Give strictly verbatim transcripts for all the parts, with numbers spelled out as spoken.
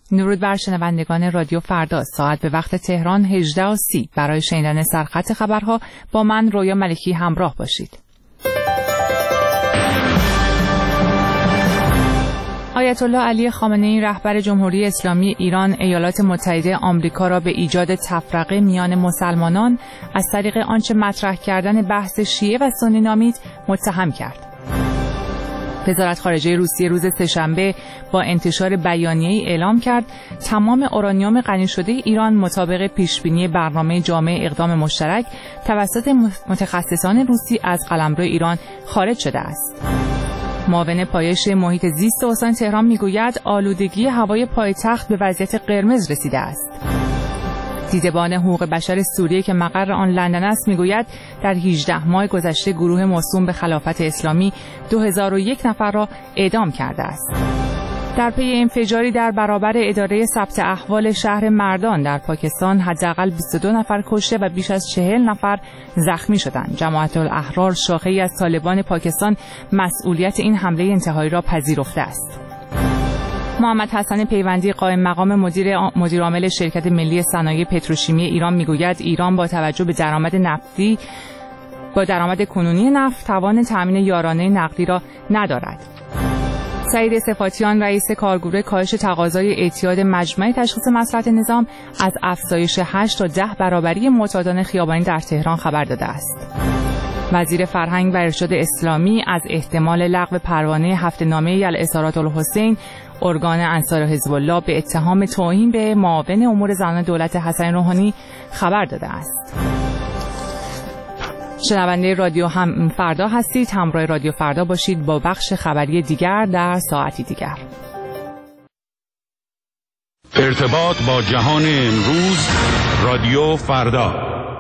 درود بر شنوندگان رادیو فردا. ساعت به وقت تهران هجده و سی. برای شنیدن سرخط خبرها با من رویا ملکی همراه باشید. آیت الله علی خامنه‌ای رهبر جمهوری اسلامی ایران ایالات متحده آمریکا را به ایجاد تفرقه میان مسلمانان از طریق آنچه مطرح کردن بحث شیعه و سنی نامید متهم کرد. وزارت خارجه روسیه روز سه‌شنبه با انتشار بیانیه‌ای اعلام کرد تمام اورانیوم غنی شده ایران مطابق پیشبینی برنامه جامع اقدام مشترک توسط متخصصان روسی از قلمرو ایران خارج شده است. معاون پایش محیط زیست استان تهران میگوید آلودگی هوای پایتخت به وضعیت قرمز رسیده است. دیدبان حقوق بشر سوریه که مقر آن لندن است میگوید در هجده ماه گذشته گروه موسوم به خلافت اسلامی دو هزار و یک نفر را اعدام کرده است. در پی انفجاری در برابر اداره ثبت احوال شهر مردان در پاکستان حداقل بیست و دو نفر کشته و بیش از چهل نفر زخمی شدند. جماعت الاحرار شاخه‌ای از طالبان پاکستان مسئولیت این حمله انتحاری را پذیرفته است. محمد حسن پیوندی قائم مقام مدیر مدیر عامل شرکت ملی صنایع پتروشیمی ایران میگوید ایران با توجه به درآمد نفتی با درآمد کنونی نفت توان تامین یارانه نقدی را ندارد. سعید صفاتیان رئیس کارگروه کاهش تقاضای اعتیاد مجمع تشخیص مصلحت نظام از افزایش هشت تا ده برابری معتادان خیابانی در تهران خبر داده است. وزیر فرهنگ و ارشاد اسلامی از احتمال لغو پروانه هفته‌نامه الاسارات الحسین ارگان انصار حزب الله به اتهام توهین به معاون امور زنان دولت حسن روحانی خبر داده است. شنونده رادیو هم فردا هستید. همراه رادیو فردا باشید با بخش خبری دیگر در ساعتی دیگر. ارتباط با جهان امروز، رادیو فردا.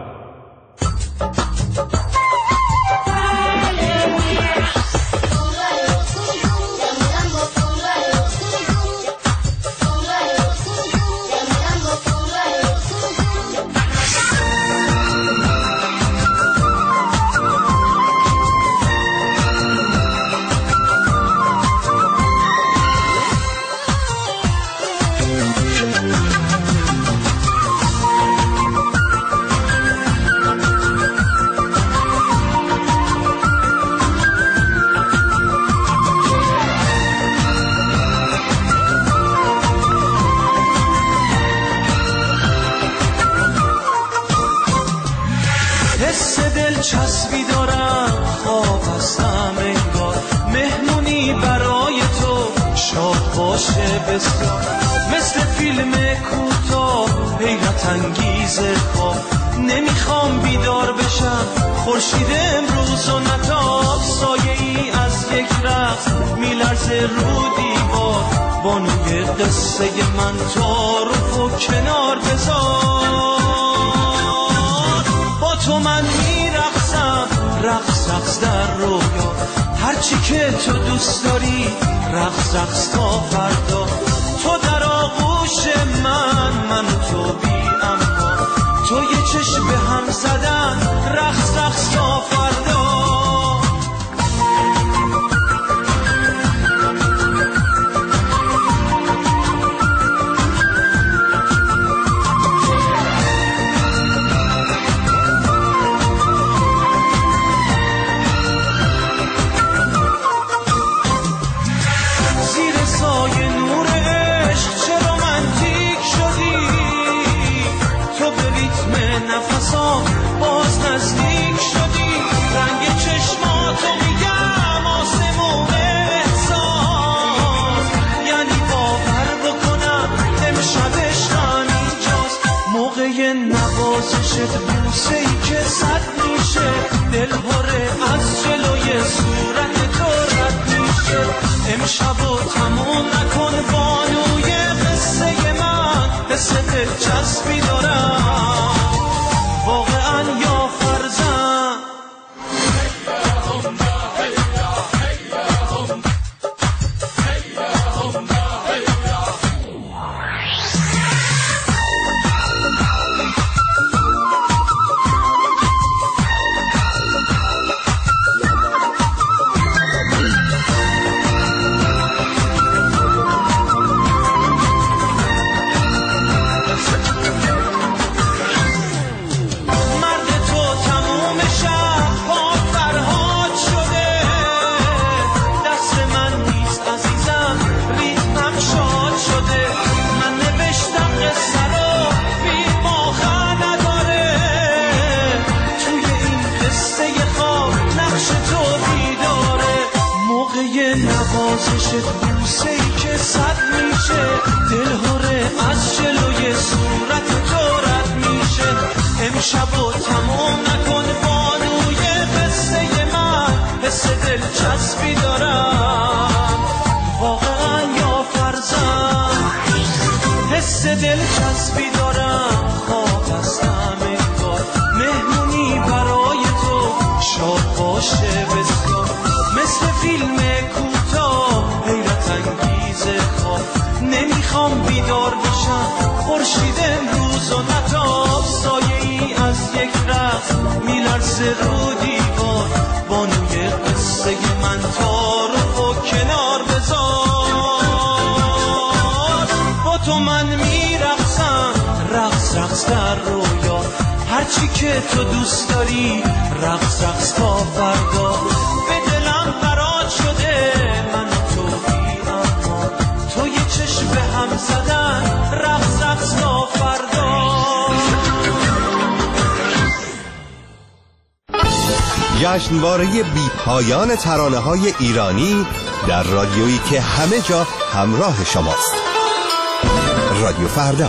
چسبی دارم خواب هستم انگار مهمونی برای تو شاد باشه بسیار مثل فیلم کوتاه حیرت انگیز خواب نمیخوام بیدار بشم خورشید امروز و نتاب سایه ای از یک رقص میلرزه رو دیوار بانوی قصه من تعارف و کنار بذار با تو من میرقصم رقص رقص در رویا هرچی که تو دوست داری رقص رقص تا فردا تو در آغوش من من و تو بی اما تو یه چشم به هم زدن رقص رقص تا فردا بوسه ای که صد میشه دل پره از جلوی صورت تو رد میشه امشب و تموم نکن بانوی قصه من قصه دلچسبی دارم واقعا یا فرزن میشه، دلهوره از جلوی صورت تو رد میشه. امشب و تموم نکن بانوی قصه من، حس دلچسبی دارم واقعا یا فرزن، حس دلچسبی دارم. خواب هستم انگار مهمونی برای تو، شاد باشه بسیار مثل فیلم کوتاه حیرت انگیز خواب. نمیخوام بیدار بشم خورشید امروز و نتاب، سایه ای از یک رقص میلرزه رو دیوار. بانوی قصه من تارو و کنار بذار، با تو من میرقصم رقص رقص در رویا. هرچی که تو دوست داری رقص رقص تا فردا. به دلم قرار شده من و تو بی اما، تو یه چشم به هم زدن رقص رقص تا فردا. جشنواره بی پایان ترانه‌های ایرانی در رادیویی که همه جا همراه شماست. رادیو فردا.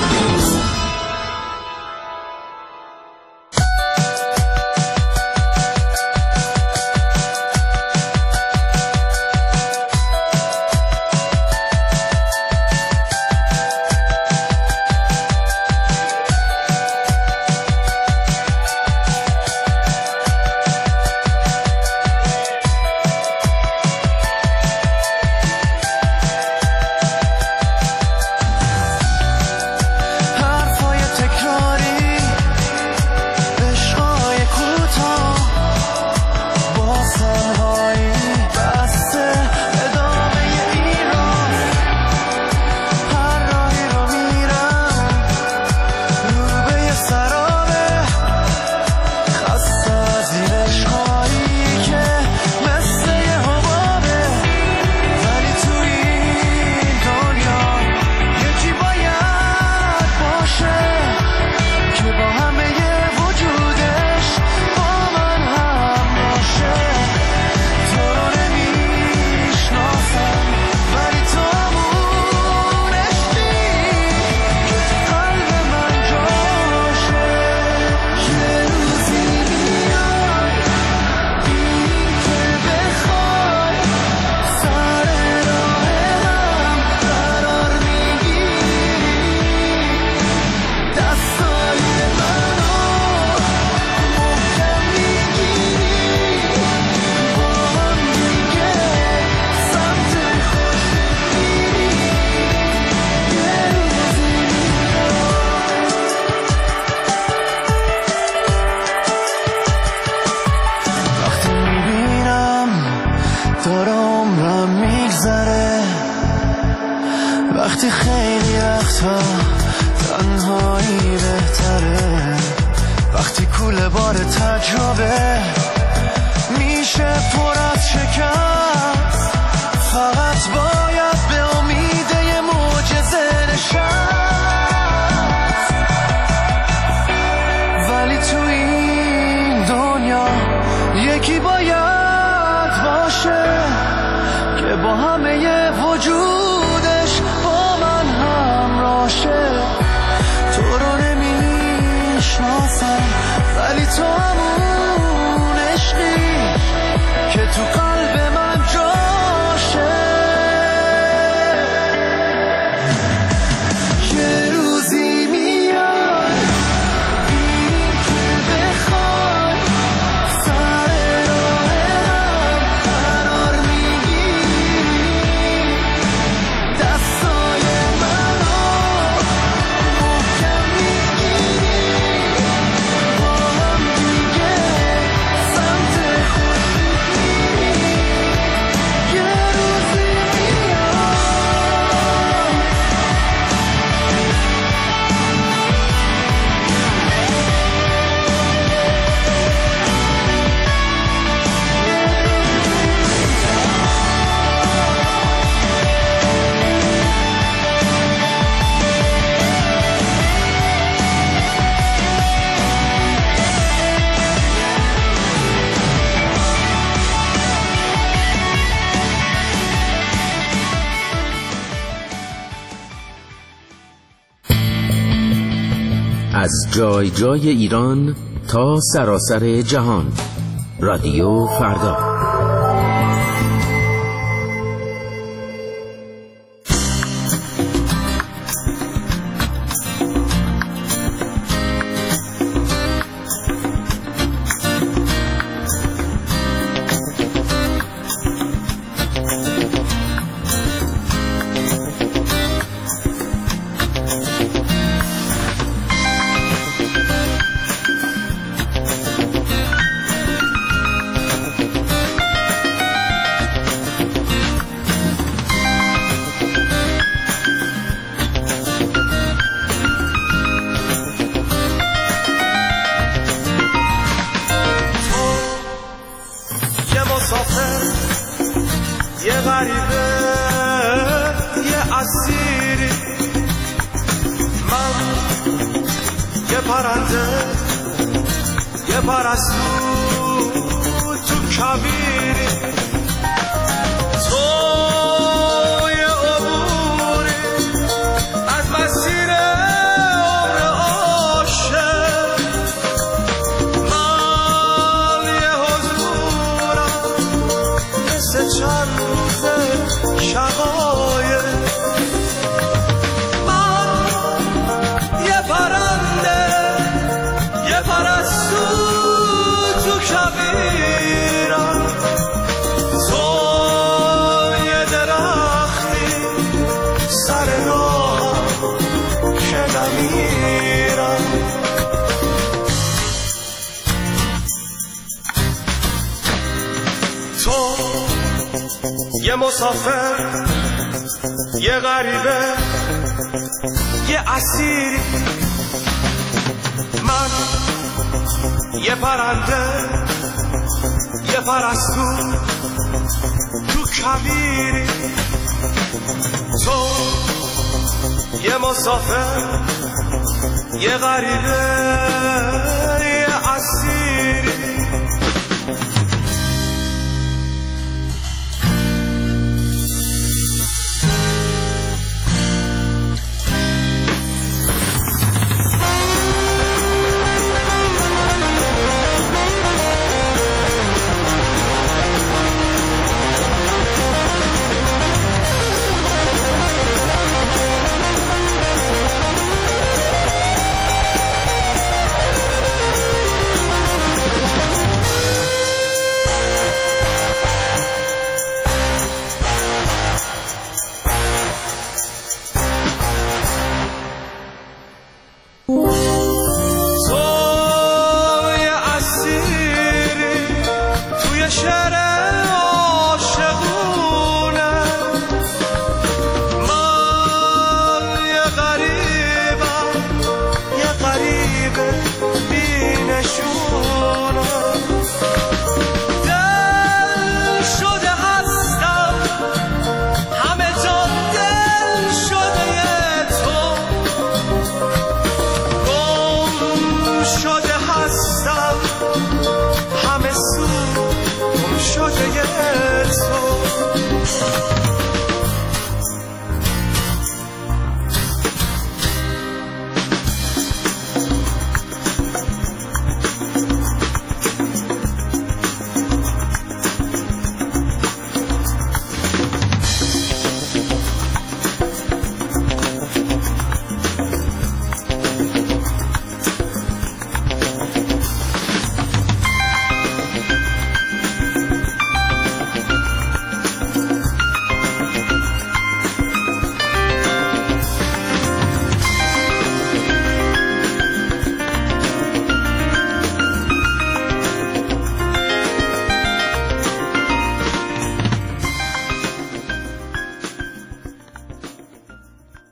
وقتی خیلی وقتا تنهایی بهتره، وقتی کوله بار تجربه میشه پر از شکست، فقط باید به امید یه معجزه نشست. ولی تو این دنیا یکی باید باشه که با همه ی وجودش با من همراه شه. تو رو نمیشناسم ولی تو همون عشقی که تو قلب من جاشه. از جای جای ایران تا سراسر جهان. رادیو فردا. یه غریبه یه اسیری، من یه پرنده یه پرستو تو کویری، تو یه عبوری از مسیر عمر عاشق، من یه حضورم مثل چند روزه شقایق، من یه پرنده یه پرستو تو کویرم، تو یه درختی سر راه که نمیرم. تو یه مسافر یه غریبه یه اسیری، من یه پرنده یه پرستو تو کویری، تو یه مسافر یه غریبه